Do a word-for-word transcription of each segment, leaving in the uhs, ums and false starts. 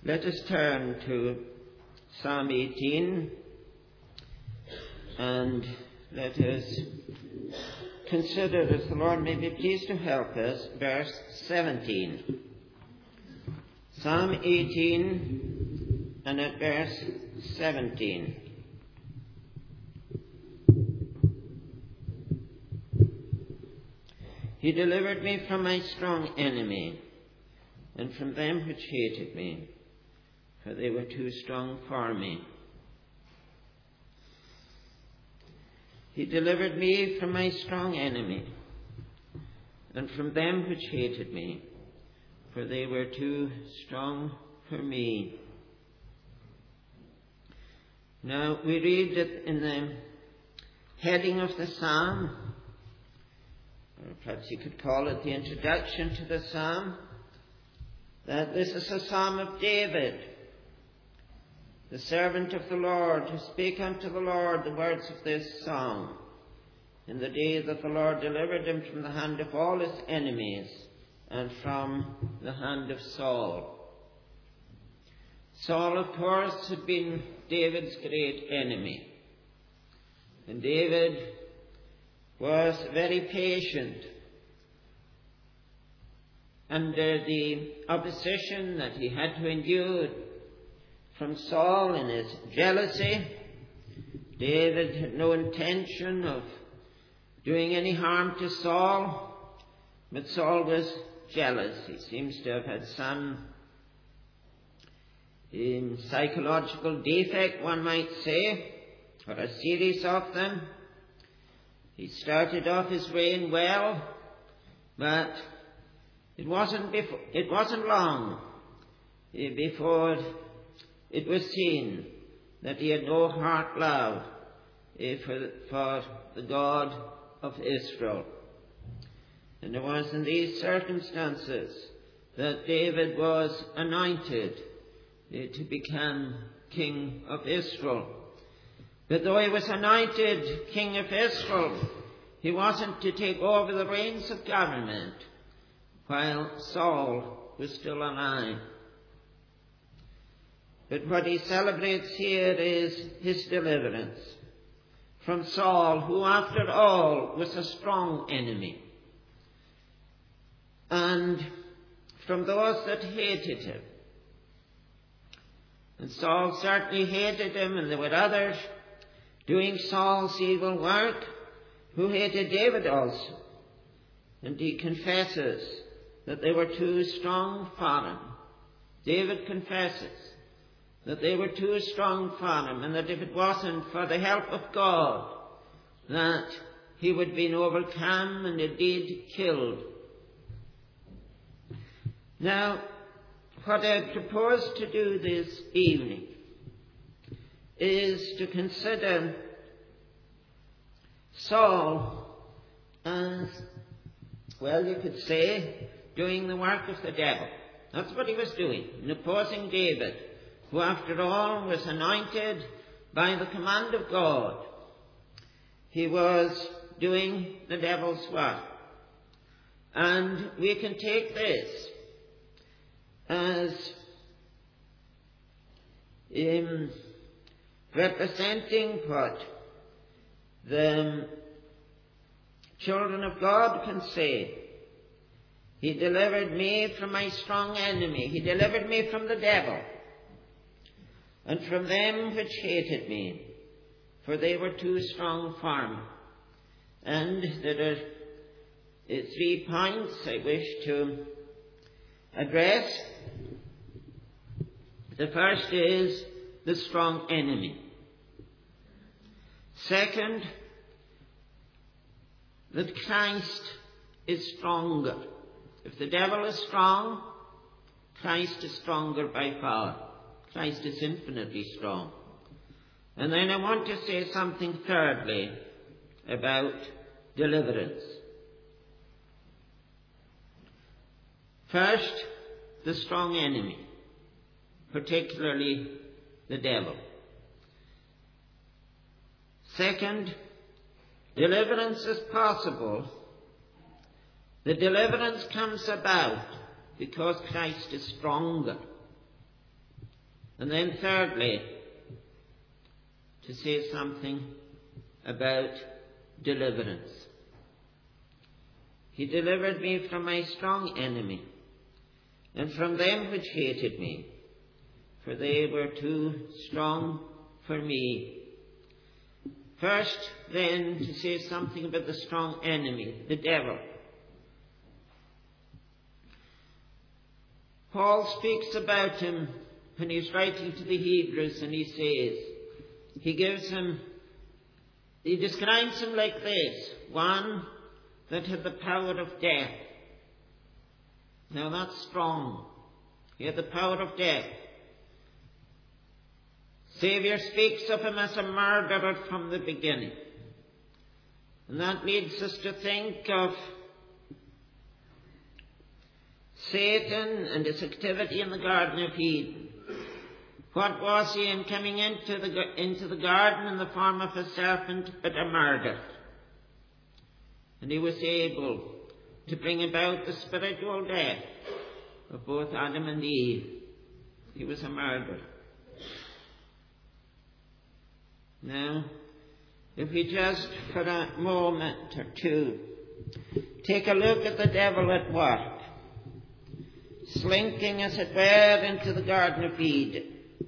Let us turn to Psalm eighteen and let us consider, as the Lord may be pleased to help us, verse seventeen. Psalm eighteen and at verse seventeen. He delivered me from my strong enemy and from them which hated me, for they were too strong for me. He delivered me from my strong enemy and from them which hated me, for they were too strong for me. Now we read it in the heading of the psalm, or perhaps you could call it the introduction to the psalm, that this is a psalm of David, the servant of the Lord, who spake unto the Lord the words of this song, in the day that the Lord delivered him from the hand of all his enemies, and from the hand of Saul. Saul, of course, had been David's great enemy. And David was very patient under the opposition that he had to endure from Saul in his jealousy. David had no intention of doing any harm to Saul, but Saul was jealous. He seems to have had some um, psychological defect, one might say, or a series of them. He started off his reign well, but it wasn't before, it wasn't long before it was seen that he had no heart love for, for the God of Israel. And it was in these circumstances that David was anointed to become king of Israel. But though he was anointed king of Israel, he wasn't to take over the reins of government while Saul was still alive. But what he celebrates here is his deliverance from Saul, who after all was a strong enemy, and from those that hated him. And Saul certainly hated him, and there were others doing Saul's evil work who hated David also. And he confesses that they were too strong for him. David confesses that they were too strong for him, and that if it wasn't for the help of God, that he would have been overcome and indeed killed. Now, what I propose to do this evening is to consider Saul as, well, you could say, doing the work of the devil. That's what he was doing, in opposing David, who after all was anointed by the command of God. He was doing the devil's work. And we can take this as um, representing what the children of God can say. He delivered me from my strong enemy. He delivered me from the devil and from them which hated me, for they were too strong for me. And there are three points I wish to address. The first is the strong enemy. Second, that Christ is stronger. If the devil is strong, Christ is stronger by far. Christ is infinitely strong. And then I want to say something thirdly about deliverance. First, the strong enemy, particularly the devil. Second, deliverance is possible. The deliverance comes about because Christ is stronger. And then thirdly, to say something about deliverance. He delivered me from my strong enemy, and from them which hated me, for they were too strong for me. First, then, to say something about the strong enemy, the devil. Paul speaks about him when he's writing to the Hebrews, and he says, he gives him, he describes him like this: one that had the power of death. Now that's strong. He had the power of death. Saviour speaks of him as a murderer from the beginning. And that leads us to think of Satan and his activity in the Garden of Eden. What was he in coming into the, into the garden in the form of a serpent, but a murderer? And he was able to bring about the spiritual death of both Adam and Eve. He was a murderer. Now, if we just for a moment or two take a look at the devil at work, slinking as it were into the Garden of Eden.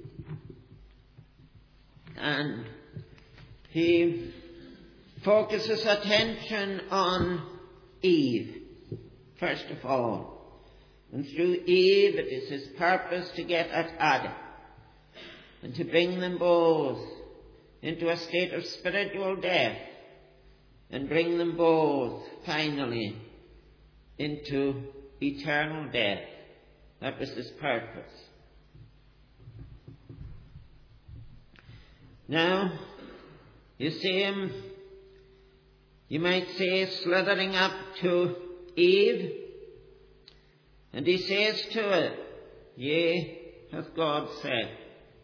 And he focuses attention on Eve, first of all. And through Eve it is his purpose to get at Adam and to bring them both into a state of spiritual death and bring them both finally into eternal death. That was his purpose. Now, you see him, you might say, slithering up to Eve, and he says to her, "Yea, hath God said."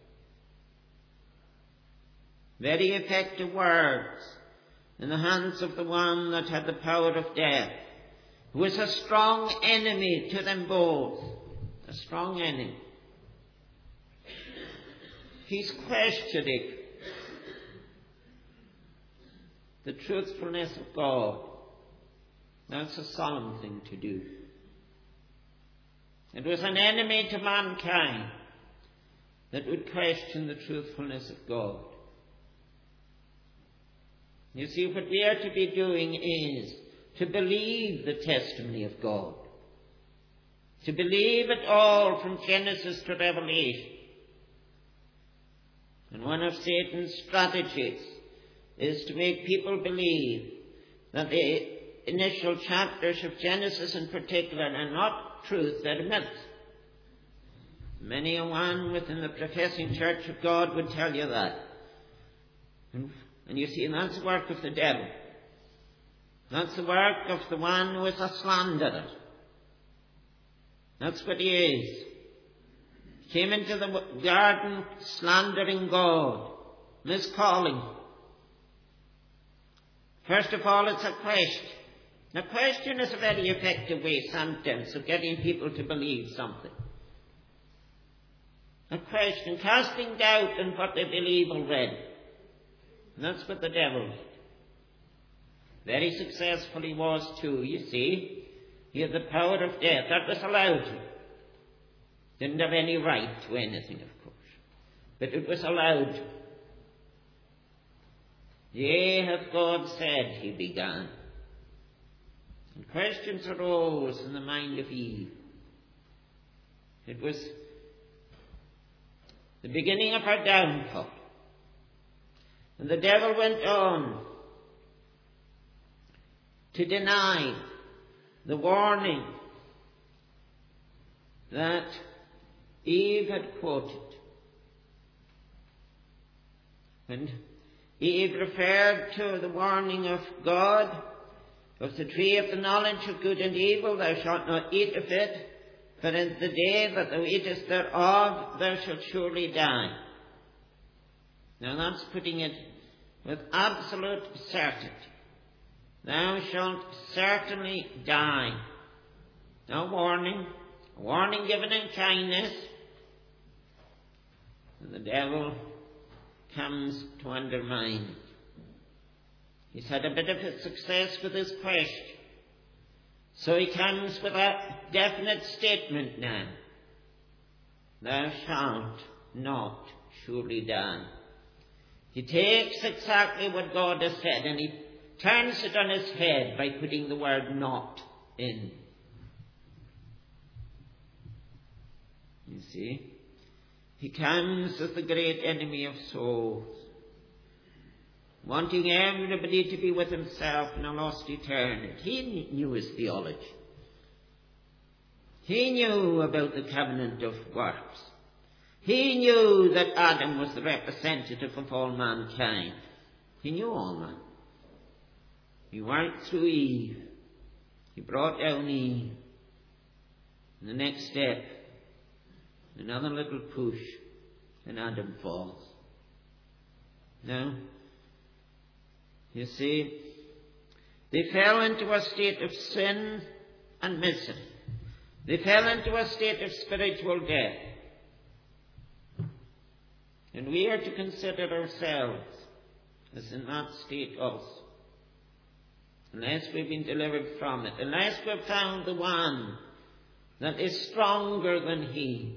Very effective words in the hands of the one that had the power of death, who was a strong enemy to them both. A strong enemy. He's questioning the truthfulness of God. That's a solemn thing to do. It was an enemy to mankind that would question the truthfulness of God. You see, what we are to be doing is to believe the testimony of God. To believe it all from Genesis to Revelation. And one of Satan's strategies is to make people believe that the initial chapters of Genesis in particular are not truth, they're myths. Many a one within the professing church of God would tell you that. And, and you see, that's the work of the devil. That's the work of the one who is a slanderer. That's what he is. He came into the garden slandering God, miscalling. First of all, it's a question. Now, question is a very effective way sometimes of getting people to believe something. A question, casting doubt on what they believe already. And that's what the devil did. Very successful he was too, you see. He had the power of death. That was allowed him. Didn't have any right to anything, of course. But it was allowed him. Yea, hath God said, he began. And questions arose in the mind of Eve. It was the beginning of her downfall. And the devil went on to deny the warning that Eve had quoted. And Eve referred to the warning of God, of the tree of the knowledge of good and evil, thou shalt not eat of it, for in the day that thou eatest thereof, thou shalt surely die. Now that's putting it with absolute certainty. Thou shalt certainly die. No warning, a warning given in kindness, And the devil comes to undermine it. He's had a bit of a success with his question. So he comes with a definite statement now. Thou shalt not surely die. He takes exactly what God has said and he turns it on his head by putting the word not in. You see? He comes as the great enemy of souls, wanting everybody to be with himself in a lost eternity. He knew his theology. He knew about the covenant of works. He knew that Adam was the representative of all mankind. He knew all that. He worked through Eve. He brought down Eve. And the next step, another little push, and Adam falls. Now, you see, they fell into a state of sin and misery. They fell into a state of spiritual death. And we are to consider ourselves as in that state also. Unless we've been delivered from it. Unless we've found the one that is stronger than he.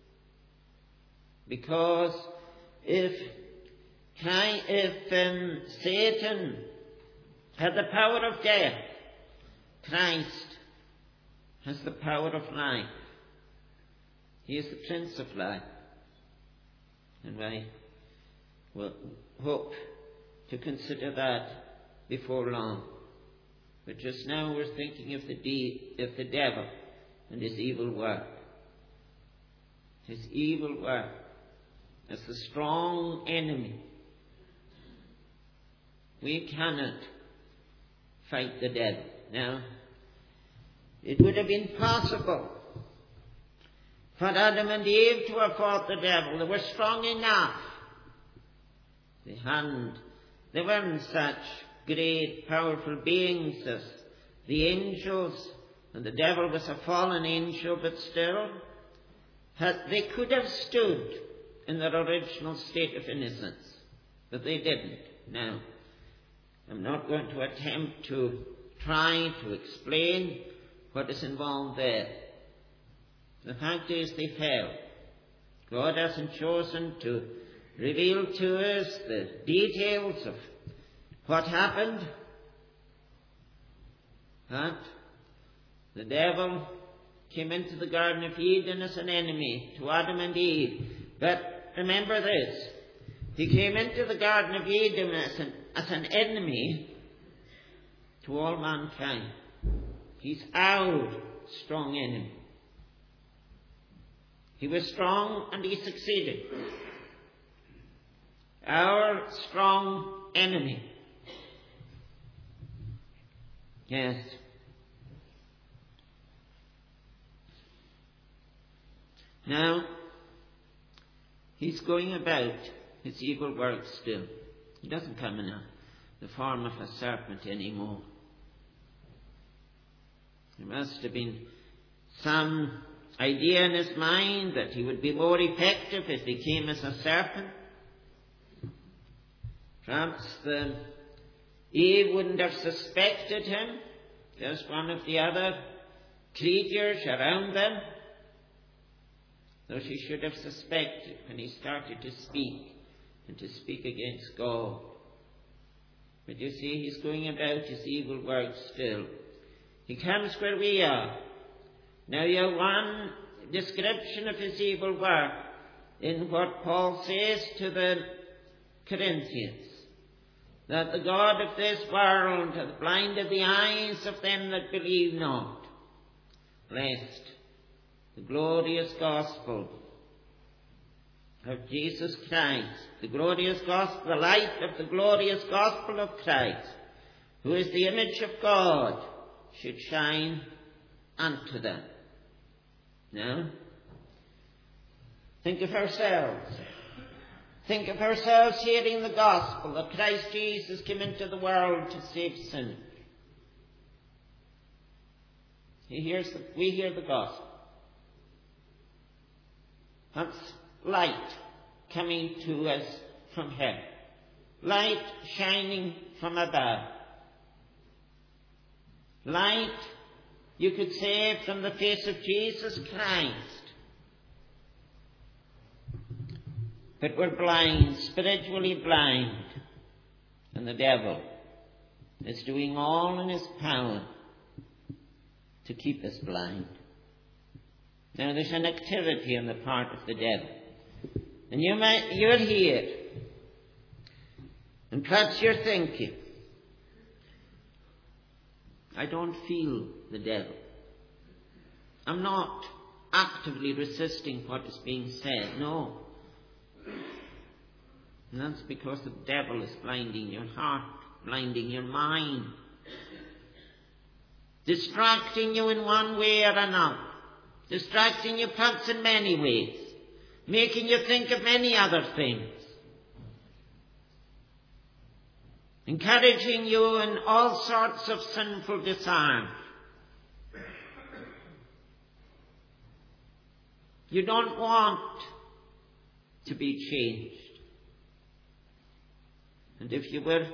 Because if, if um, Satan had the power of death, Christ has the power of life. He is the Prince of Life. And I will hope to consider that before long. But just now we're thinking of the, de- of the devil and his evil work. His evil work as the strong enemy. We cannot fight the devil. Now, it would have been possible for Adam and Eve to have fought the devil. They were strong enough. They hadn't. They weren't such great, powerful beings as the angels, and the devil was a fallen angel, but still, had, they could have stood in their original state of innocence, but they didn't. Now, I'm not going to attempt to try to explain what is involved there. The fact is they fell. God hasn't chosen to reveal to us the details of what happened. But the devil came into the Garden of Eden as an enemy to Adam and Eve. But remember this. He came into the Garden of Eden as an, as an enemy to all mankind. He's our strong enemy. He was strong and he succeeded. Our strong enemy. Yes. Now, he's going about his evil work still. He doesn't come in a, the form of a serpent anymore. There must have been some idea in his mind that he would be more effective if he came as a serpent. Perhaps the Eve wouldn't have suspected him, just one of the other creatures around them, though she should have suspected when he started to speak and to speak against God. But you see, he's going about his evil work still. He comes where we are. Now you have one description of his evil work in what Paul says to the Corinthians, that the God of this world hath blinded the eyes of them that believe not, lest the glorious gospel of Jesus Christ, the glorious gospel, the light of the glorious gospel of Christ, who is the image of God, should shine unto them. Now, think of ourselves. Think of ourselves hearing the gospel that Christ Jesus came into the world to save sinners. He hears the, we hear the gospel. That's light coming to us from heaven. Light shining from above. Light, you could say, from the face of Jesus Christ. But we're blind, spiritually blind. And the devil is doing all in his power to keep us blind. Now there's an activity on the part of the devil. And you might, you're here. And perhaps you're thinking, I don't feel the devil. I'm not actively resisting what is being said. No. And that's because the devil is blinding your heart, blinding your mind, distracting you in one way or another, distracting you perhaps in many ways, making you think of many other things, encouraging you in all sorts of sinful desires. You don't want to be changed. And if you were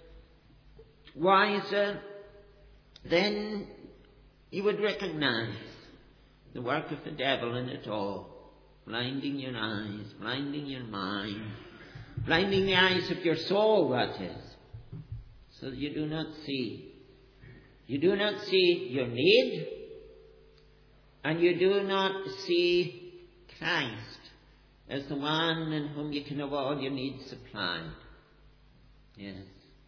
wiser, then you would recognize the work of the devil in it all, blinding your eyes, blinding your mind, blinding the eyes of your soul, that is, so that you do not see. You do not see your need, and you do not see Christ as the one in whom you can have all your needs supplied. Yes.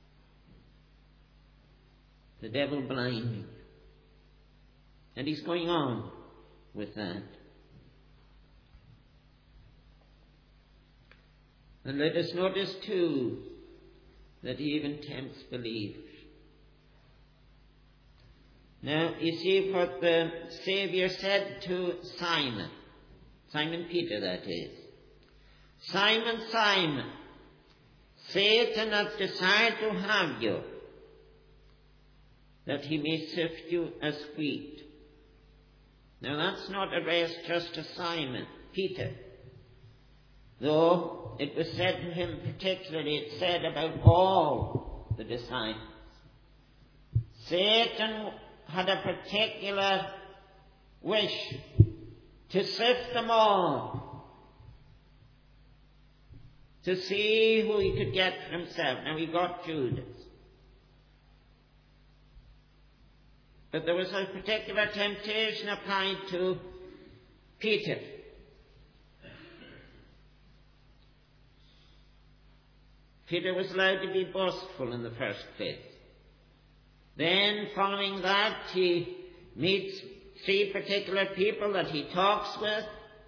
The devil blinding. And he's going on with that. And let us notice too that he even tempts believers. Now, you see what the Saviour said to Simon. Simon Peter, that is. Simon, Simon, Satan hath desired to have you, that he may sift you as wheat. Now that's not addressed just to Simon Peter, though it was said to him particularly, it said about all the disciples. Satan had a particular wish to sift them all, to see who he could get for himself. Now he got Judas. But there was a particular temptation applied to Peter. Peter was allowed to be boastful in the first place. Then, following that, he meets three particular people that he talks with,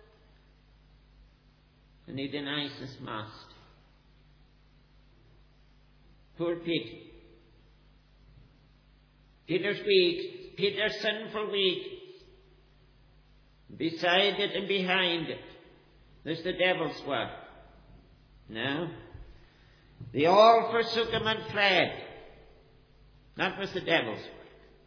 and he denies his master. Poor Peter. Peter's weak. Peter's sinful weak. Beside it and behind it, there's the devil's work. Now, they all forsook him and fled. That was the devil's work.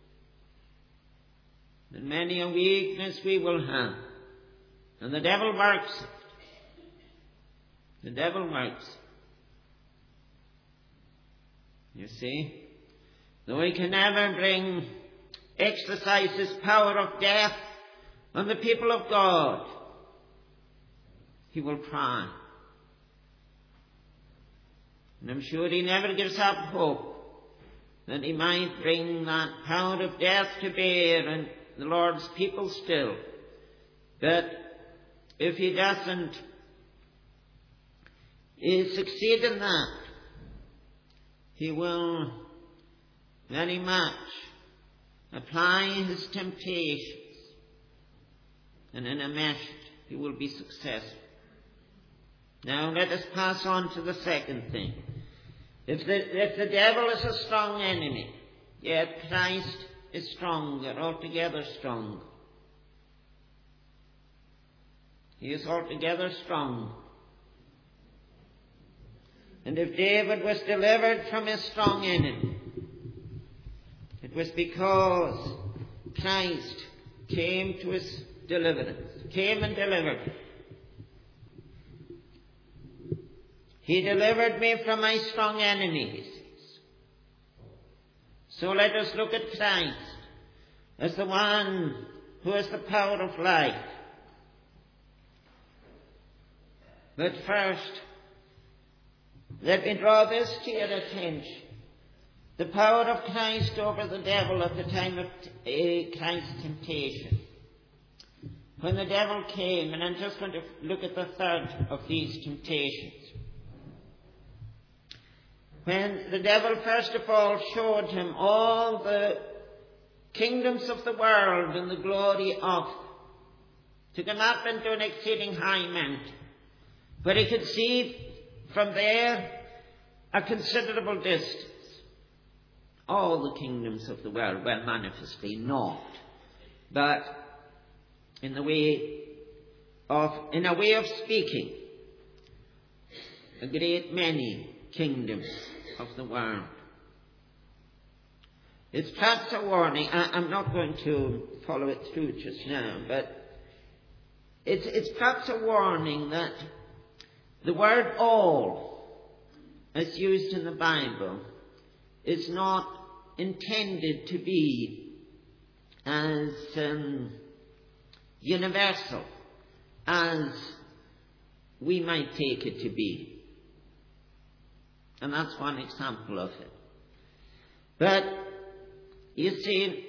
And many a weakness we will have. And the devil works it. The devil works. You see, though he can never bring, exercise his power of death on the people of God, he will try. And I'm sure he never gives up hope that he might bring that power of death to bear on the Lord's people still. But if he doesn't he succeed in that, he will very much apply his temptations, and in a measure he will be successful. Now let us pass on to the second thing. If the, if the devil is a strong enemy, yet Christ is stronger, altogether stronger. He is altogether strong. And if David was delivered from his strong enemy, it was because Christ came to his deliverance, came and delivered him. He delivered me from my strong enemies. So let us look at Christ as the one who has the power of life. But first, let me draw this to your attention. The power of Christ over the devil at the time of uh, Christ's temptation. When the devil came, and I'm just going to look at the third of these temptations. When the devil first of all showed him all the kingdoms of the world and the glory of them, took him up into an exceeding high mountain, where he could see from there a considerable distance all the kingdoms of the world, well, manifestly not, but in the way of, in a way of speaking, a great many kingdoms of the world. It's perhaps a warning. I, I'm not going to follow it through just now, but it's, it's perhaps a warning that the word all, as used in the Bible, is not intended to be as um, universal as we might take it to be. And that's one example of it. But, you see,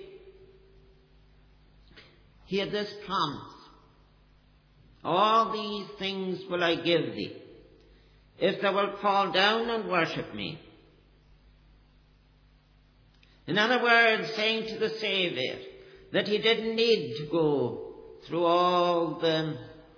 he had this promise. All these things will I give thee, if thou wilt fall down and worship me. In other words, saying to the Saviour that he didn't need to go through all the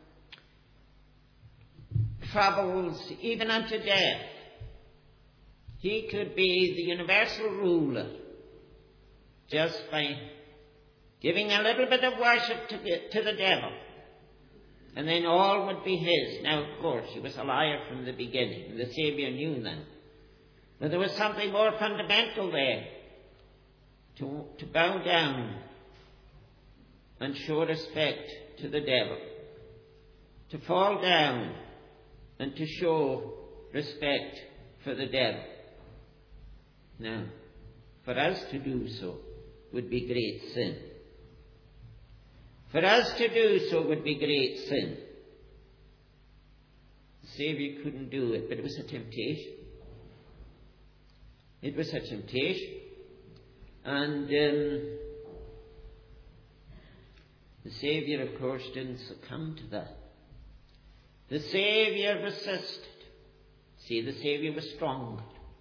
troubles, even unto death. He could be the universal ruler just by giving a little bit of worship to the, to the devil. And then all would be his. Now, of course, he was a liar from the beginning. And the Saviour knew that. But there was something more fundamental there. To, to bow down and show respect to the devil. To fall down and to show respect for the devil. Now, for us to do so would be great sin. For us to do so would be great sin. The Saviour couldn't do it, but it was a temptation. It was a temptation. And um, the Saviour, of course, didn't succumb to that. The Saviour resisted. See, the Saviour was strong.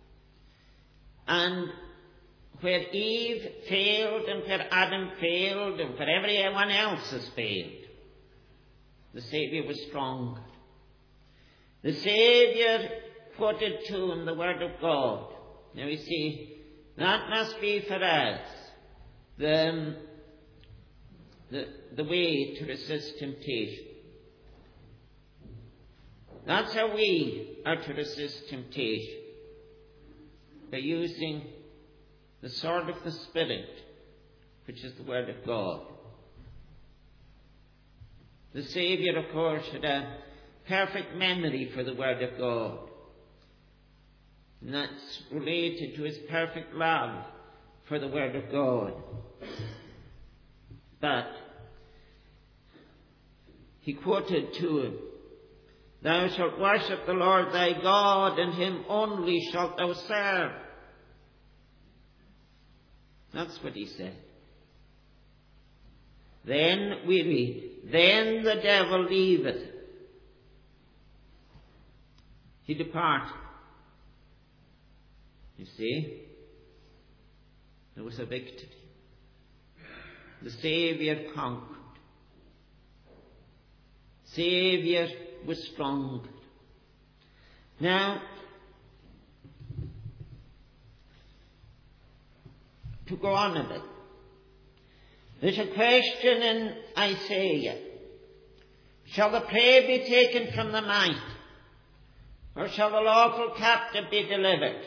And where Eve failed and where Adam failed and where everyone else has failed, the Saviour was strong. The Saviour quoted to him the Word of God. Now you see, that must be for us the, the, the way to resist temptation. That's how we are to resist temptation. By using the sword of the Spirit, which is the Word of God. The Saviour, of course, had a perfect memory for the Word of God. And that's related to his perfect love for the Word of God. But he quoted to him, "Thou shalt worship the Lord thy God, and him only shalt thou serve." That's what he said. Then we read, "Then the devil leaveth. He departed." You see, there was a victory. The Saviour conquered. Saviour was strong. Now, to go on a bit, there's a question in Isaiah. Shall the prey be taken from the might, or shall the lawful captive be delivered?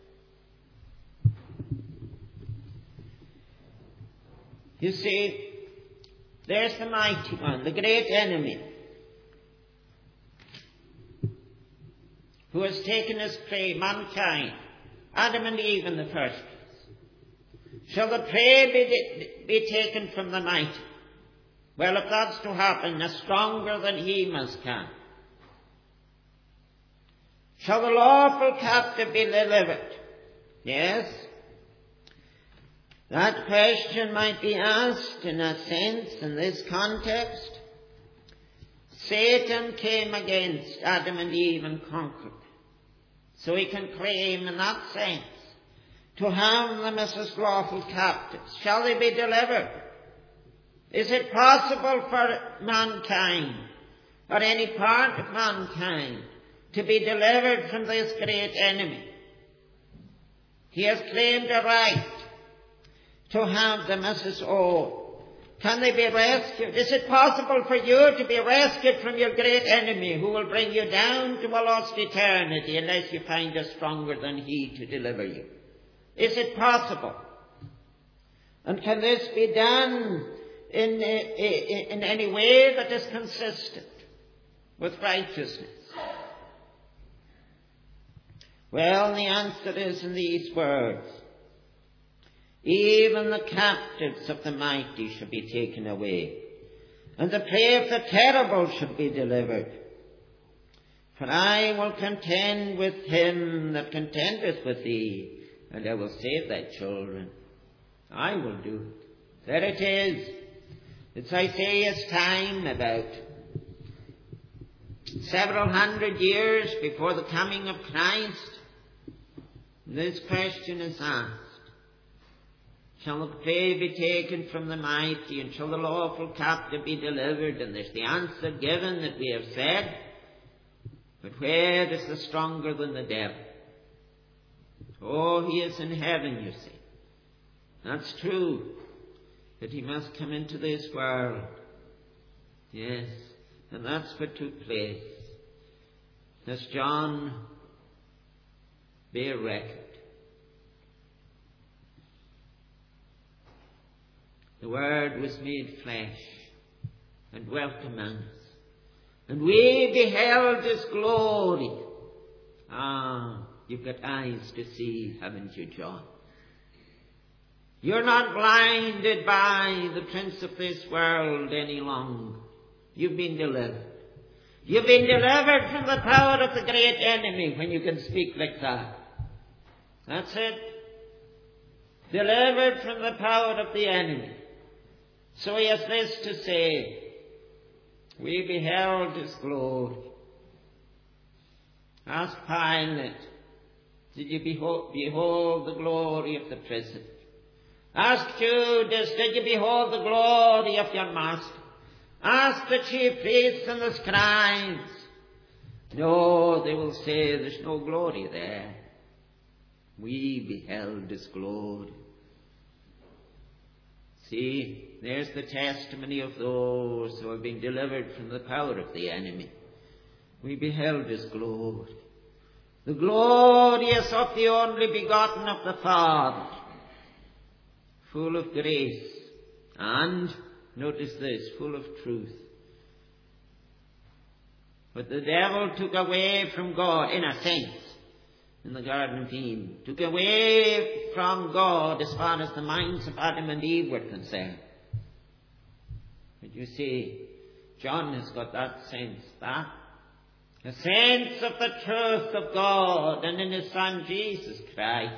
You see, there's the mighty one, the great enemy. who has taken his prey, mankind, Adam and Eve in the first place. Shall the prey be, be taken from the mighty? Well, if that's to happen, a stronger than he must come. Shall the lawful captive be delivered? Yes. That question might be asked in a sense in this context. Satan came against Adam and Eve and conquered. So he can claim in that sense to have them as his lawful captives. Shall they be delivered? Is it possible for mankind, or any part of mankind, to be delivered from this great enemy? He has claimed a right to have them as his own. Can they be rescued? Is it possible for you to be rescued from your great enemy who will bring you down to a lost eternity unless you find a stronger than he to deliver you? Is it possible? And can this be done in, in, in any way that is consistent with righteousness? Well, the answer is in these words. Even the captives of the mighty shall be taken away, and the prey of the terrible shall be delivered. For I will contend with him that contendeth with thee, and I will save thy children. I will do it. There it is. It's Isaiah's time, about several hundred years before the coming of Christ. This question is asked. Shall the prey be taken from the mighty, and shall the lawful captive be delivered? And there's the answer given that we have said. But where is the stronger than the devil? Oh, he is in heaven, you see. That's true. But he must come into this world. Yes, and that's what took place. As John bear record. The Word was made flesh and dwelt among us. And we beheld his glory. Ah, you've got eyes to see, haven't you, John? You're not blinded by the prince of this world any longer. You've been delivered. You've been delivered from the power of the great enemy, when you can speak like that. That's it. Delivered from the power of the enemy. So he has this to say. We beheld his glory. Ask Pilate, did you behold, behold the glory of the prison? Ask Judas, did you behold the glory of your master? Ask the chief priests and the scribes. No, they will say there's no glory there. We beheld his glory. See, there's the testimony of those who have been delivered from the power of the enemy. We beheld his glory. The glorious of the only begotten of the Father, full of grace and, notice this, full of truth. But the devil took away from God, in a sense, in the Garden of Eden, took away from God as far as the minds of Adam and Eve were concerned. But you see, John has got that sense, that a sense of the truth of God and in his Son Jesus Christ.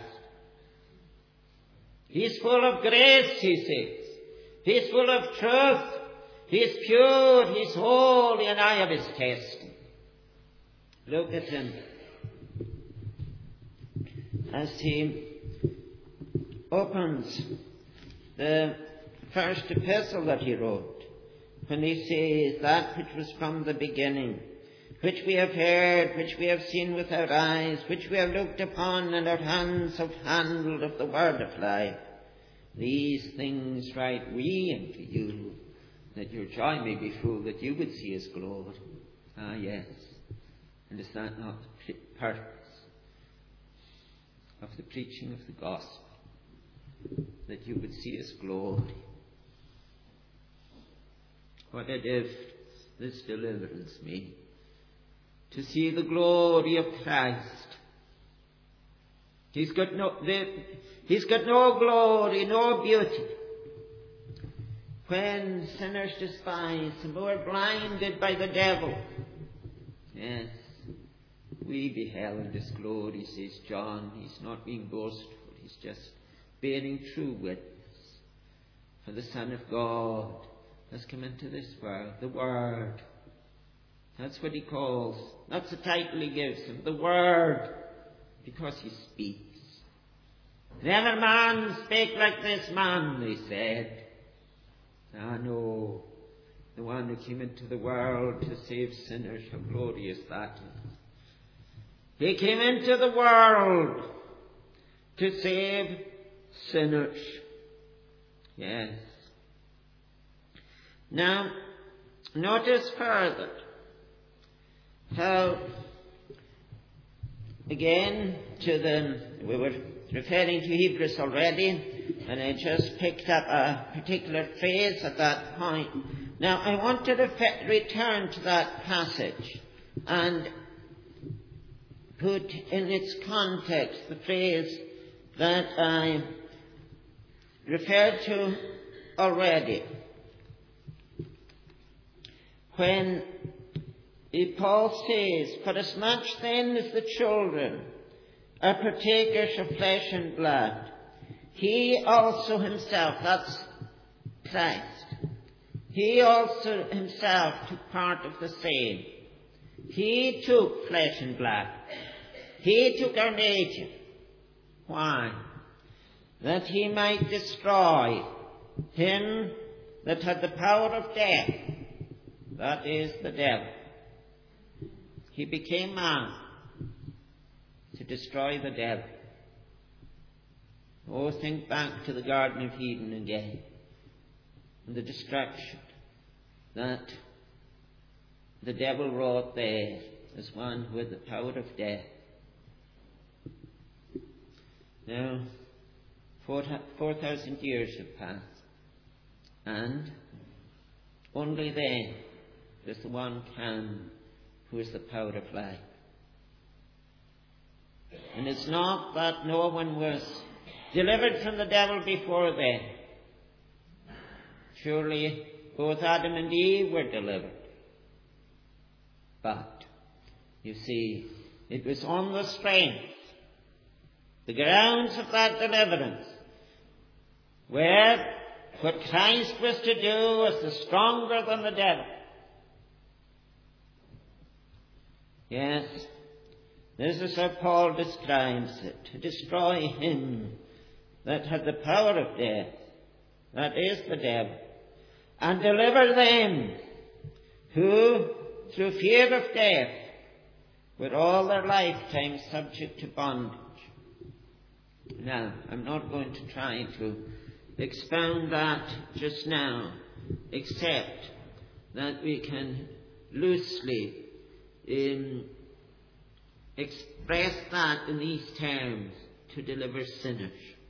He's full of grace, he says. He's full of truth. He's pure. He's holy, and I have his testing. Look at him as he opens the first epistle that he wrote, when he says, that which was from the beginning, which we have heard, which we have seen with our eyes, which we have looked upon, and our hands have handled of the word of life. These things write we unto you, that your joy may be full, that you would see his glory. Ah, yes. And is that not the purpose of the preaching of the gospel? That you would see his glory. What a difference this deliverance made to see the glory of Christ. He's got no, the, he's got no glory, no beauty. When sinners despise and were blinded by the devil, yes, we beheld his glory, says John. He's not being boastful, he's just bearing true witness. For the Son of God has come into this world, the Word. That's what he calls, that's the title he gives him, the Word, because he speaks. Never man spake like this man, they said. Ah, no, the one who came into the world to save sinners, how glorious that is. He came into the world to save sinners. Yes. Now, notice further how, again, to the, we were referring to Hebrews already, and I just picked up a particular phrase at that point. Now, I want to refer, return to that passage and put in its context the phrase that I referred to already. When Paul says, "For as much then as the children are partakers of flesh and blood, he also himself," that's Christ, "he also himself took part of the same." He took flesh and blood. He took our nature. Why? That he might destroy him that had the power of death, that is, the devil. He became man to destroy the devil. Oh, think back to the Garden of Eden again, and the destruction that the devil wrought there as one who had the power of death. Now, four thousand years have passed, and only then does the one come who is the power of life. And it's not that no one was delivered from the devil before then. Surely both Adam and Eve were delivered. But, you see, it was on the strength, the grounds of that deliverance, where what Christ was to do was the stronger than the devil. Yes, this is how Paul describes it, to destroy him that had the power of death, that is the devil, and deliver them who, through fear of death, were all their lifetime subject to bondage. Now, I'm not going to try to expound that just now, except that we can loosely um, express that in these terms, to deliver sinners.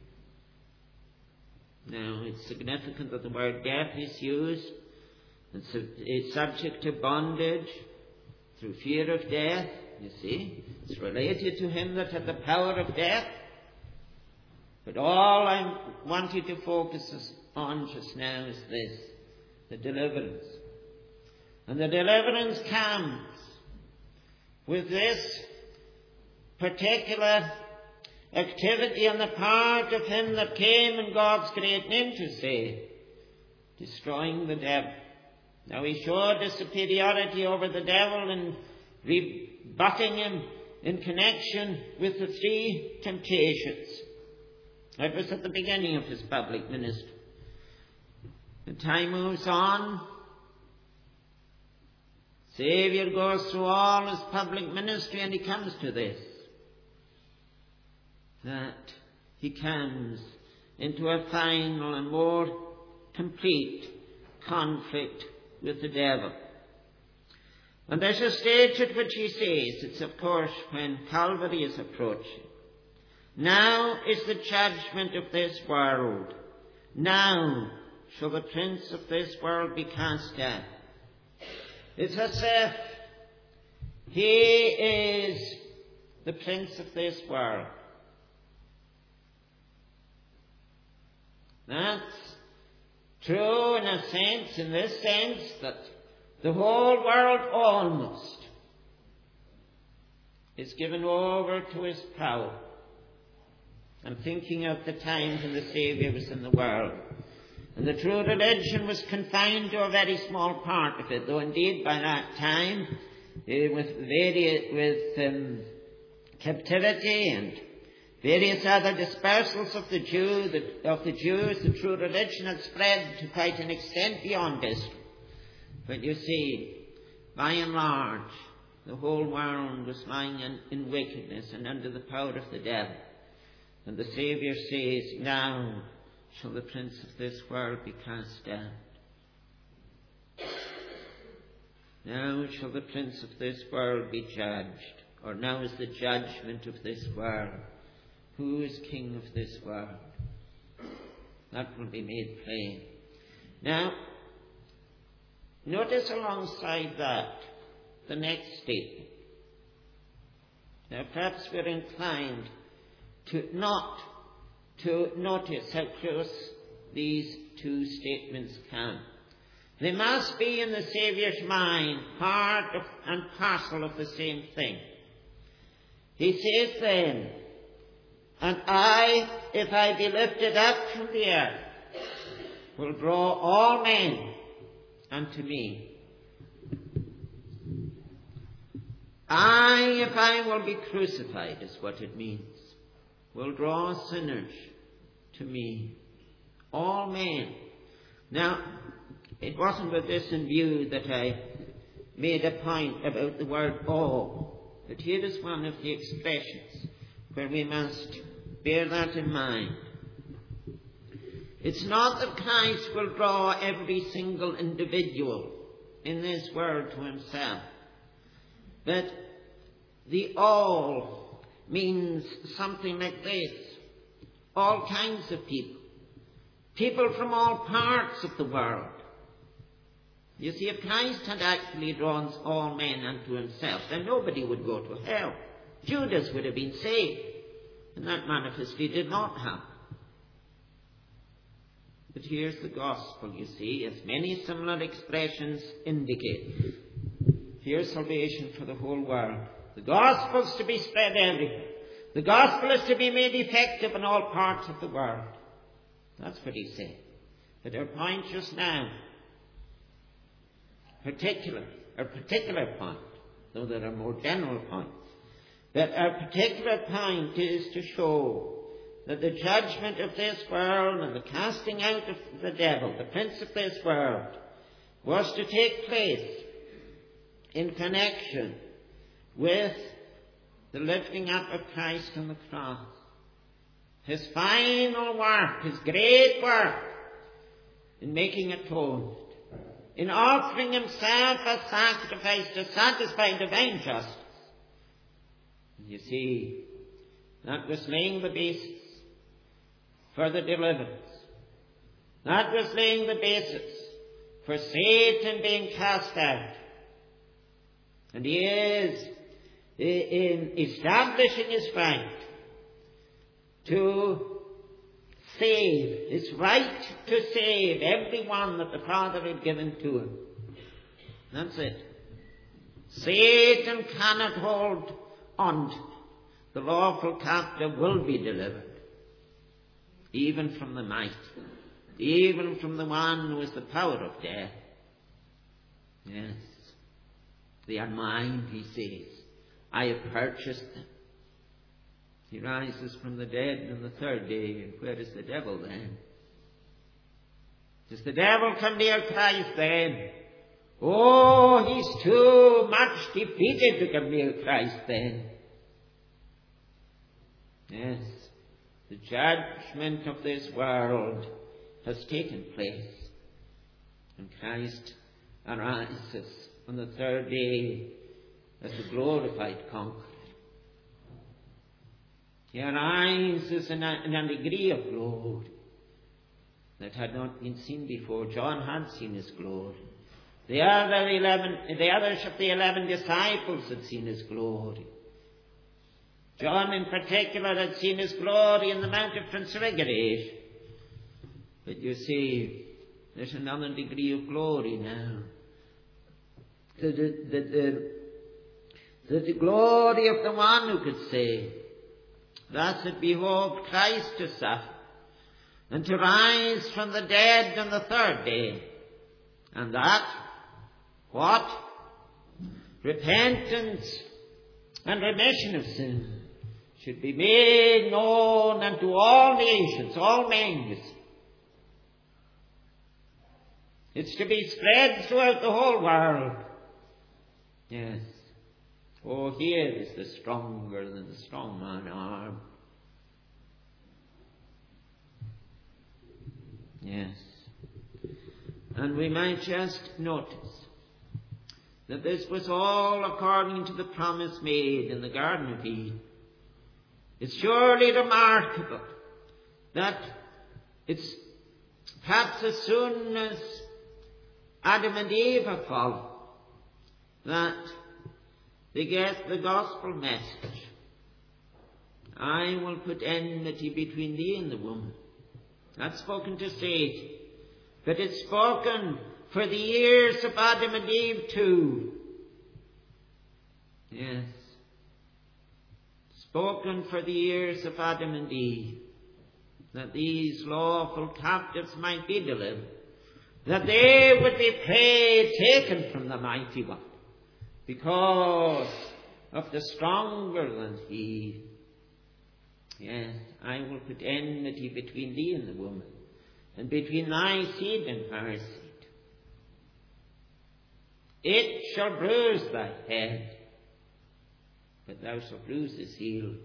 Now, it's significant that the word death is used. It's, it's subject to bondage through fear of death. You see, it's related to him that had the power of death. But all I want you to focus on just now is this, the deliverance. And the deliverance comes with this particular activity on the part of him that came in God's great name to save, destroying the devil. Now, he showed a superiority over the devil in rebutting him in connection with the three temptations. That was at the beginning of his public ministry. The time moves on. Saviour goes through all his public ministry, and he comes to this, that he comes into a final and more complete conflict with the devil. And there's a stage at which he says, it's of course when Calvary is approaching. Now is the judgment of this world. Now shall the prince of this world be cast down. It's as if He is the prince of this world. That's true in a sense, in this sense, that the whole world almost is given over to his power. I'm thinking of the time when the Saviour was in the world, and the true religion was confined to a very small part of it, though indeed by that time, uh, with various, with um, captivity and various other dispersals of the Jew, the, of the Jews, the true religion had spread to quite an extent beyond this. But you see, by and large, the whole world was lying in, in wickedness and under the power of the devil. And the Saviour says, now shall the prince of this world be cast down. Now shall the prince of this world be judged, or now is the judgment of this world. Who is king of this world? That will be made plain. Now, notice alongside that the next statement. Now, perhaps we're inclined to not to notice how close these two statements come. They must be in the Saviour's mind part of, and parcel of the same thing. He says then, and I, if I be lifted up from the earth, will draw all men unto me. I, if I will be crucified, is what it means, will draw sinners to me. All men. Now, it wasn't with this in view that I made a point about the word all, but here is one of the expressions where we must bear that in mind. It's not that Christ will draw every single individual in this world to himself, but the all means something like this. All kinds of people. People from all parts of the world. You see, if Christ had actually drawn all men unto himself, then nobody would go to hell. Judas would have been saved. And that manifestly did not happen. But here's the gospel, you see, as many similar expressions indicate. Here's salvation for the whole world. The gospel is to be spread everywhere. The gospel is to be made effective in all parts of the world. That's what he said. But our point just now, particular, our particular point, though there are more general points, that our particular point is to show that the judgment of this world and the casting out of the devil, the prince of this world, was to take place in connection with the lifting up of Christ on the cross. His final work, his great work in making atonement, in offering himself as sacrifice to satisfy divine justice. You see, that was laying the basis for the deliverance. That was laying the basis for Satan being cast out. And he is in establishing his right to save, his right to save everyone that the Father had given to him. That's it. Satan cannot hold on. The lawful captive will be delivered, even from the might, even from the one who is the power of death. Yes, they are mine, he says. I have purchased them. He rises from the dead on the third day, and where is the devil then? Does the devil come near Christ then? Oh, he's too much defeated to come near Christ then. Yes, the judgment of this world has taken place, and Christ arises on the third day as the glorified conqueror. He arises in a, in a degree of glory that had not been seen before. John had seen his glory. The other eleven, the others of the eleven disciples had seen his glory. John in particular had seen his glory in the Mount of Transfiguration. But you see, there's another degree of glory now. The, the, the, the, the glory of the one who could say, thus it behoved Christ to suffer, and to rise from the dead on the third day. And that, what? Repentance and remission of sin should be made known unto all nations, all men, you see. It's to be spread throughout the whole world. Yes. Oh, here is the stronger than the strong man arm. Yes. And we might just notice that this was all according to the promise made in the Garden of Eden. It's surely remarkable that it's perhaps as soon as Adam and Eve have fallen that they get the gospel message. I will put enmity between thee and the woman. That's spoken to Satan. But it's spoken for the ears of Adam and Eve too. Yes. Spoken for the ears of Adam and Eve, that these lawful captives might be delivered, that they would be prey taken from the mighty one, because of the stronger than he. Yes, I will put enmity between thee and the woman, and between thy seed and her seed. It shall bruise thy head, but thou shalt bruise his heel.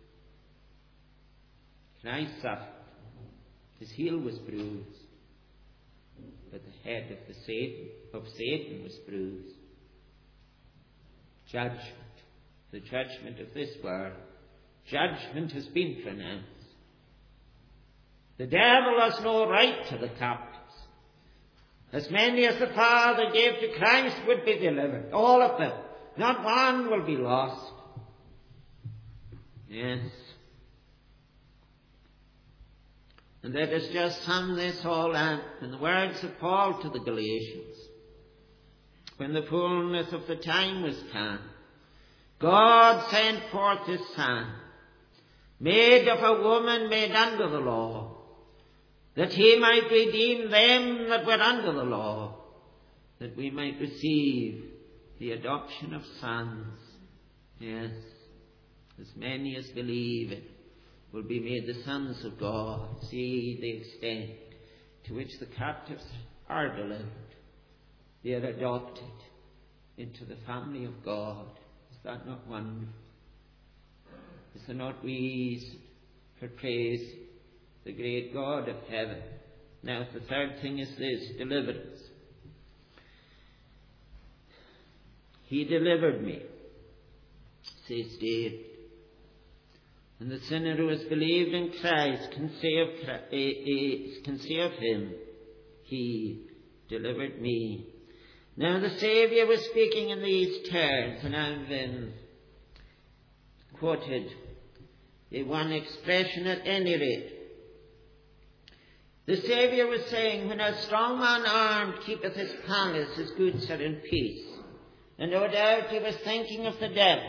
Christ suffered. His heel was bruised, but the head of the Satan of Satan was bruised. Judgment, the judgment of this world. Judgment has been pronounced. The devil has no right to the captives. As many as the Father gave to Christ would be delivered. All of them. Not one will be lost. Yes. And let us just sum this all up in the words of Paul to the Galatians. When the fullness of the time was come, God sent forth his Son, made of a woman made under the law, that he might redeem them that were under the law, that we might receive the adoption of sons. Yes, as many as believe it will be made the sons of God. See the extent to which the captives are delivered. They are adopted into the family of God. Is that not wonderful? Is there not reason for praise the great God of heaven? Now the third thing is this, deliverance. He delivered me, says David. And the sinner who has believed in Christ can say of, can say of him, he delivered me. Now the Saviour was speaking in these terms, and I've um, quoted one expression at any rate. The Saviour was saying, when a strong man armed keepeth his palace, his goods are in peace. And no doubt he was thinking of the devil.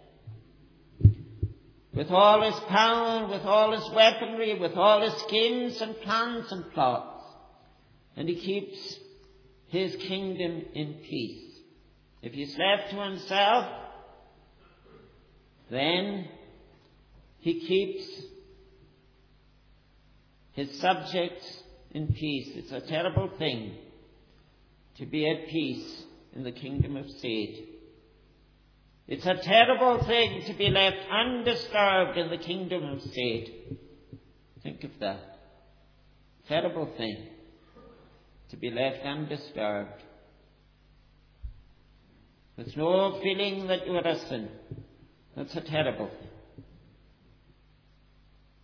With all his power, with all his weaponry, with all his schemes and plans and plots. And he keeps his kingdom in peace. If he's left to himself, then he keeps his subjects in peace. It's a terrible thing to be at peace in the kingdom of Satan. It's a terrible thing to be left undisturbed in the kingdom of Satan. Think of that. Terrible thing to be left undisturbed. With no feeling that you are a sinner. That's a terrible thing.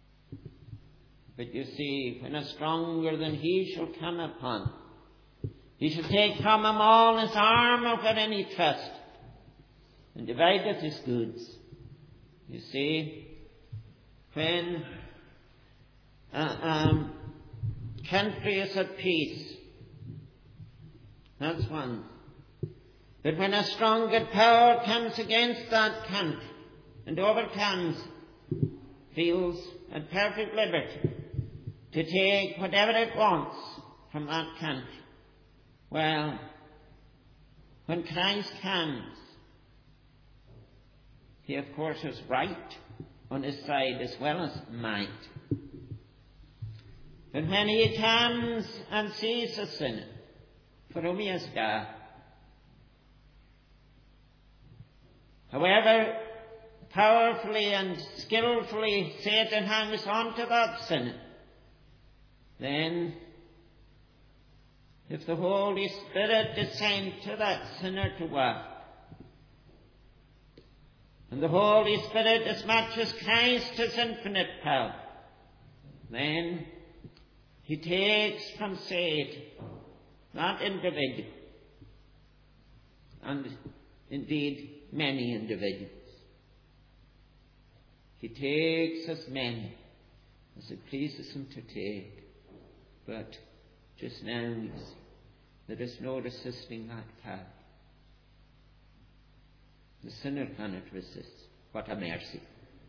But you see, when a stronger than he shall come upon, He shall take from him all his armour wherein he trust, and divideth his goods. You see, when a um, country is at peace, that's one. But when a stronger power comes against that country and overcomes, feels at perfect liberty to take whatever it wants from that country. Well, when Christ comes, he of course has right on his side as well as might. But when he comes and sees a sinner for whom he has died, however powerfully and skillfully Satan hangs on to that sinner, then if the Holy Spirit descends to that sinner to work, and the Holy Spirit as much as Christ has infinite power, then he takes from Satan that individual, and indeed many individuals. He takes as many as it pleases him to take. But just now you see, there is no resisting that power. The sinner cannot resist. What a mercy.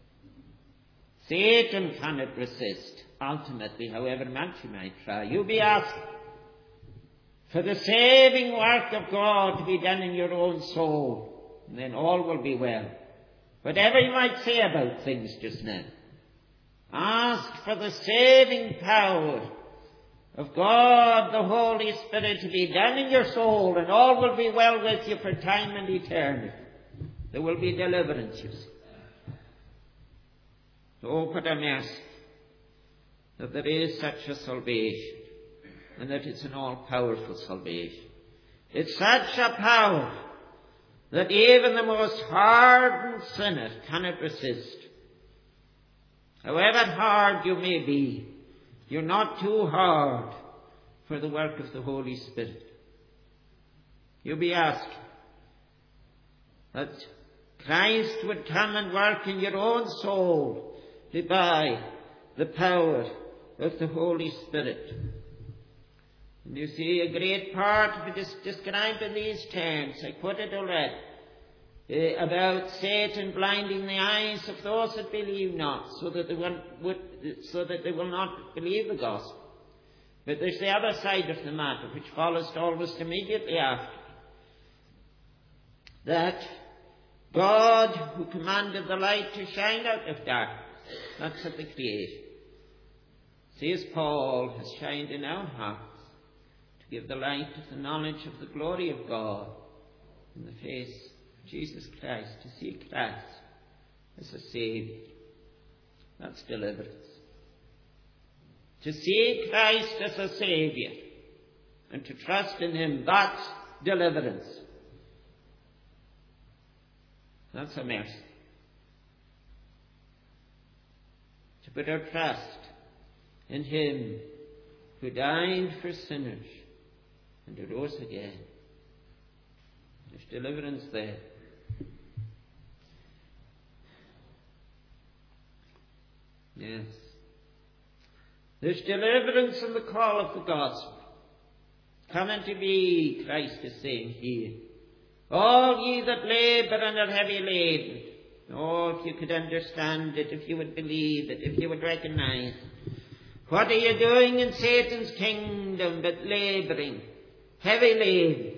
Satan cannot resist. Ultimately, however much you might try, you'll be asked for the saving work of God to be done in your own soul, and then all will be well. Whatever you might say about things just now, ask for the saving power of God, the Holy Spirit, to be done in your soul, and all will be well with you for time and eternity. There will be deliverance, you see. Oh, what a mercy that there is such a salvation, and that it's an all-powerful salvation. It's such a power that even the most hardened sinner cannot resist. However hard you may be, you're not too hard for the work of the Holy Spirit. You'll be asked that Christ would come and work in your own soul by the power of the Holy Spirit. And you see, a great part of it is described in these terms. I quoted already uh, about Satan blinding the eyes of those that believe not, so that they will, would, so that they will not believe the gospel. But there's the other side of the matter, which follows almost immediately after, that God, who commanded the light to shine out of darkness, that's at the creation. See, as Paul has shined in our hearts to give the light of the knowledge of the glory of God in the face of Jesus Christ, to see Christ as a Saviour. That's deliverance. To see Christ as a Saviour and to trust in Him, that's deliverance. That's a mercy. To put our trust in Him who died for sinners and who rose again. There's deliverance there. Yes. There's deliverance in the call of the gospel. Come unto me, Christ is saying here, all ye that labour and are heavy laden. Oh, if you could understand it, if you would believe it, if you would recognize, what are you doing in Satan's kingdom but labouring, heavy laden,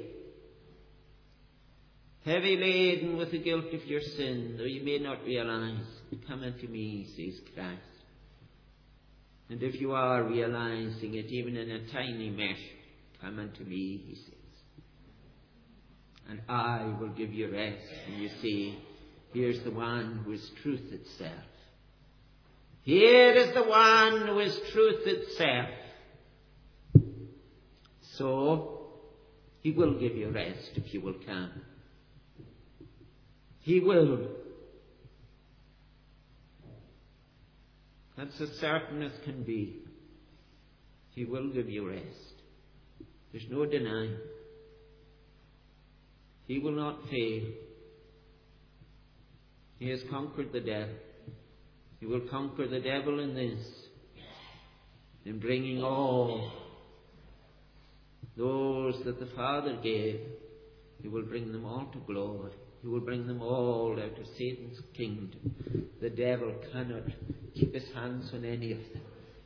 heavy laden with the guilt of your sin, though you may not realise. Come unto me, says Christ. And if you are realising it, even in a tiny measure, come unto me, he says, and I will give you rest. And you see, here's the one who is truth itself. Here is the one who is truth itself. So, he will give you rest if you will come. He will. That's as certain as can be. He will give you rest. There's no denying. He will not fail. He has conquered the devil. He will conquer the devil in this, in bringing all those that the Father gave. He will bring them all to glory. He will bring them all out of Satan's kingdom. The devil cannot keep his hands on any of them.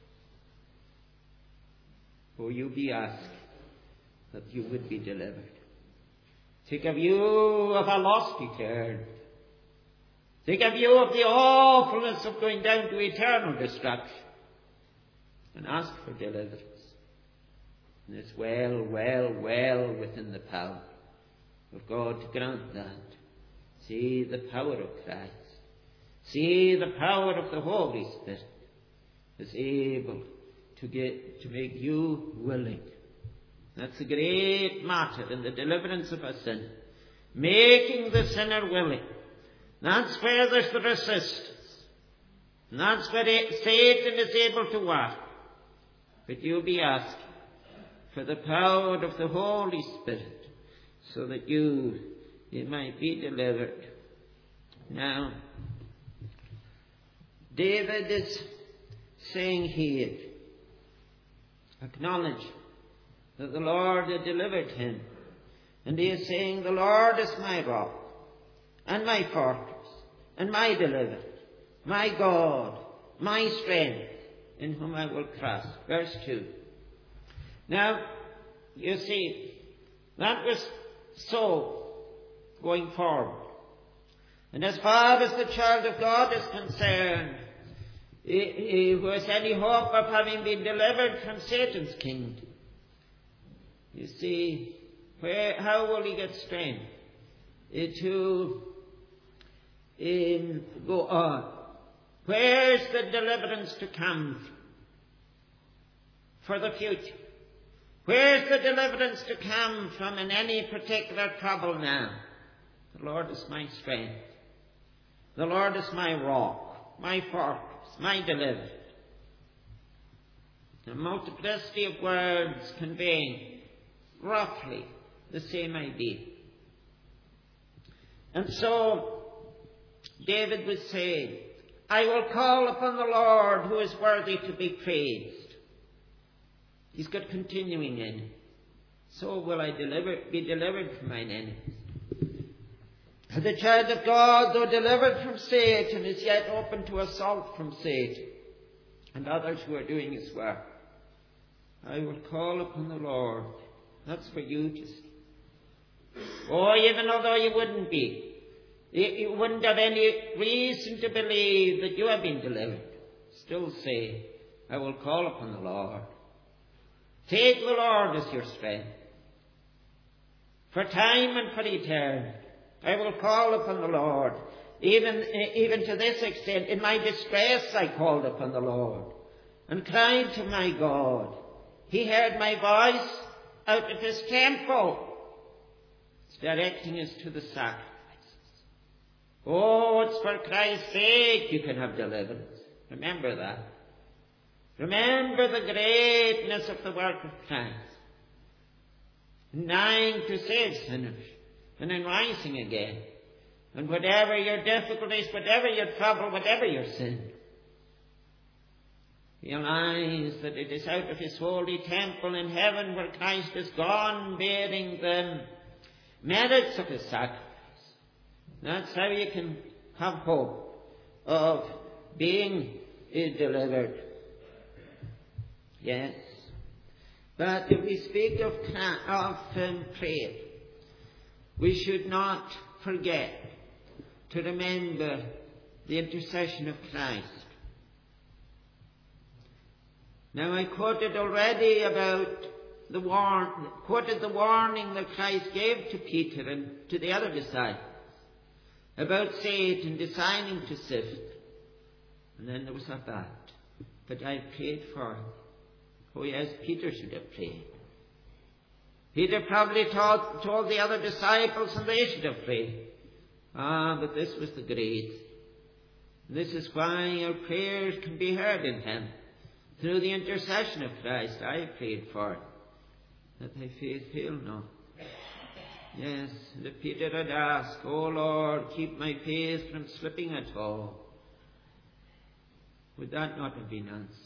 Oh, you be asked that you would be delivered. Take a view of a lost eternity. Take a view of the awfulness of going down to eternal destruction. And ask for deliverance. And it's well, well, well within the power of God to grant that. See the power of Christ. See the power of the Holy Spirit is able to get to make you willing. That's a great matter in the deliverance of a sin. Making the sinner willing. That's where there's the resistance. And that's where Satan is able to work. But you'll be asking for the power of the Holy Spirit so that you, you might be delivered. Now, David is saying here, acknowledge that the Lord had delivered him. And he is saying, the Lord is my rock, and my fortress, and my deliverer, my God, my strength, in whom I will trust. Verse two. Now, you see, that was so going forward. And as far as the child of God is concerned, he who has any hope of having been delivered from Satan's kingdom, you see, where, how will he get strength to um, go on? Where's the deliverance to come for the future? Where's the deliverance to come from in any particular trouble now? The Lord is my strength. The Lord is my rock, my fortress, my deliverer. A multiplicity of words conveying roughly the same idea. And so David was saying, I will call upon the Lord who is worthy to be praised. He's got continuing in. So will I deliver, be delivered from mine enemies. The child of God, though delivered from Satan, is yet open to assault from Satan and others who are doing his work. I will call upon the Lord. That's for you to see. Oh, even although you wouldn't be, you wouldn't have any reason to believe that you have been delivered, still say, I will call upon the Lord. Take the Lord as your strength. For time and for eternity, I will call upon the Lord. Even, even to this extent, in my distress I called upon the Lord and cried to my God. He heard my voice out of his temple. It's directing us to the sacrifices. Oh, it's for Christ's sake you can have deliverance. Remember that. Remember the greatness of the work of Christ. In dying to save sinners and in rising again. And whatever your difficulties, whatever your trouble, whatever your sin, realize that it is out of his holy temple in heaven where Christ is gone bearing the merits of his sacrifice. That's how you can have hope of being delivered. Yes. But if we speak of, of um, prayer, we should not forget to remember the intercession of Christ. Now I quoted already about the warn, quoted the warning that Christ gave to Peter and to the other disciples about Satan designing to sift. And then there was a but. But I prayed for him. Oh yes, Peter should have prayed. Peter probably taught, told the other disciples and they should have prayed. Ah, but this was the grace. This is why our prayers can be heard in heaven. Through the intercession of Christ, I prayed for it. that thy faith fail not. Yes, and if Peter had asked, O Lord, keep my faith from slipping at all, would that not have been answered?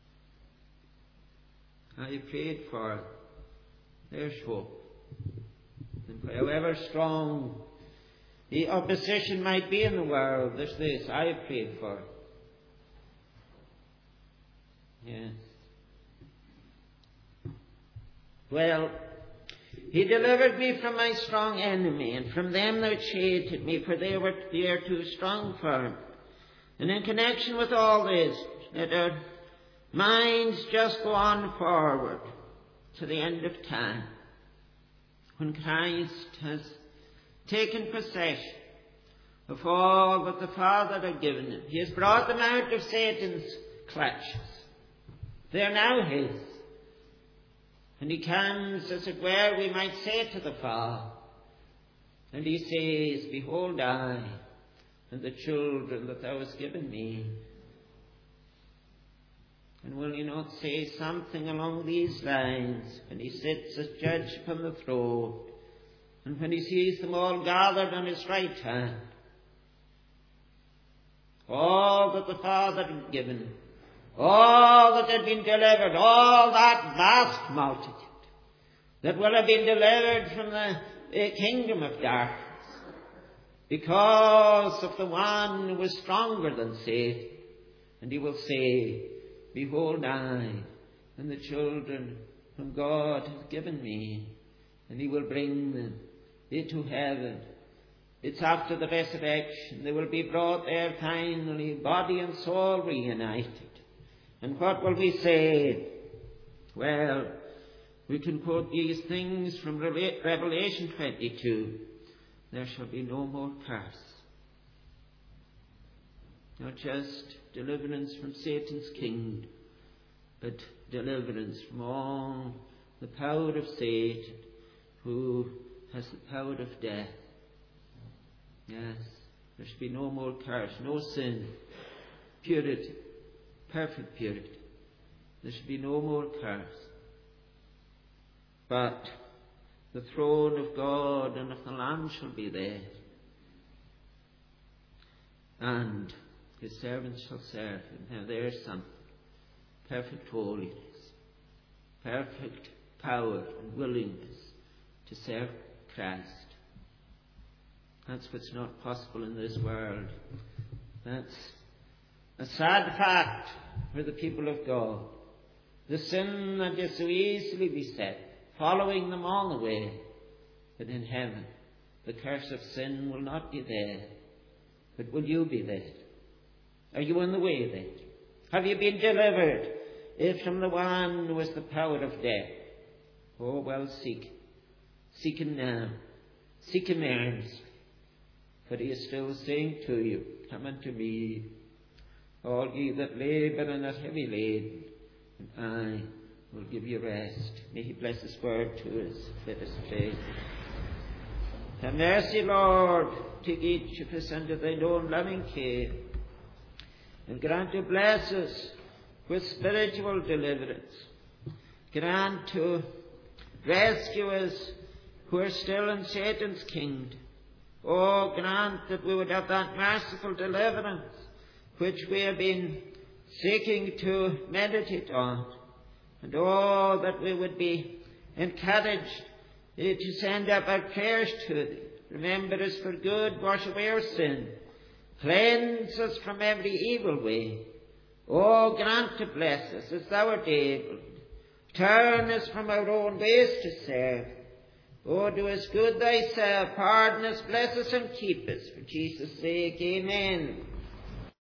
I prayed for there's hope. And however strong the opposition might be in the world, there's this I prayed for. Yes. Well, he delivered me from my strong enemy, and from them that hated me, for they were there too strong for him. And in connection with all this, let our minds just go on forward to the end of time, when Christ has taken possession of all that the Father had given him. He has brought them out of Satan's clutches. They are now his. And he comes, as it were, we might say, to the Father. And he says, Behold I, and the children that thou hast given me. And will you not say something along these lines when he sits as judge upon the throne, and when he sees them all gathered on his right hand? All that the Father had given, all that had been delivered, all that vast multitude that will have been delivered from the, the kingdom of darkness because of the one who was stronger than Satan. And he will say, Behold I, and the children whom God has given me. And he will bring them into heaven. It's after the resurrection. They will be brought there finally, body and soul reunited. And what will we say? Well, we can quote these things from Revelation twenty-two. There shall be no more curse. Not just deliverance from Satan's kingdom, but deliverance from all the power of Satan, who has the power of death. Yes, there shall be no more curse, no sin, purity, perfect purity. There shall be no more curse. But the throne of God and of the Lamb shall be there. And his servants shall serve him. Now there's something. Perfect holiness. Perfect power and willingness to serve Christ. That's what's not possible in this world. That's a sad fact for the people of God. The sin that is so easily beset, following them all the way. But in heaven, the curse of sin will not be there. But will you be there? Are you on the way there? Have you been delivered if from the one who has the power of death? Oh, well, seek. Seek him now. Seek him earnestly. For he is still saying to you, Come unto me, all ye that labour and are heavy laden, and I will give you rest. May he bless his word to us. Let us pray. Have mercy, Lord. Take each of us under thine own loving care, and grant to bless us with spiritual deliverance. Grant to rescue us who are still in Satan's kingdom. Oh, grant that we would have that merciful deliverance which we have been seeking to meditate on. And oh, that we would be encouraged to send up our prayers to thee. Remember us for good, wash away our sin, cleanse us from every evil way. Oh, grant to bless us as thou art able. Turn us from our own ways to serve. Oh, do us good thyself, pardon us, bless us and keep us. For Jesus' sake, amen.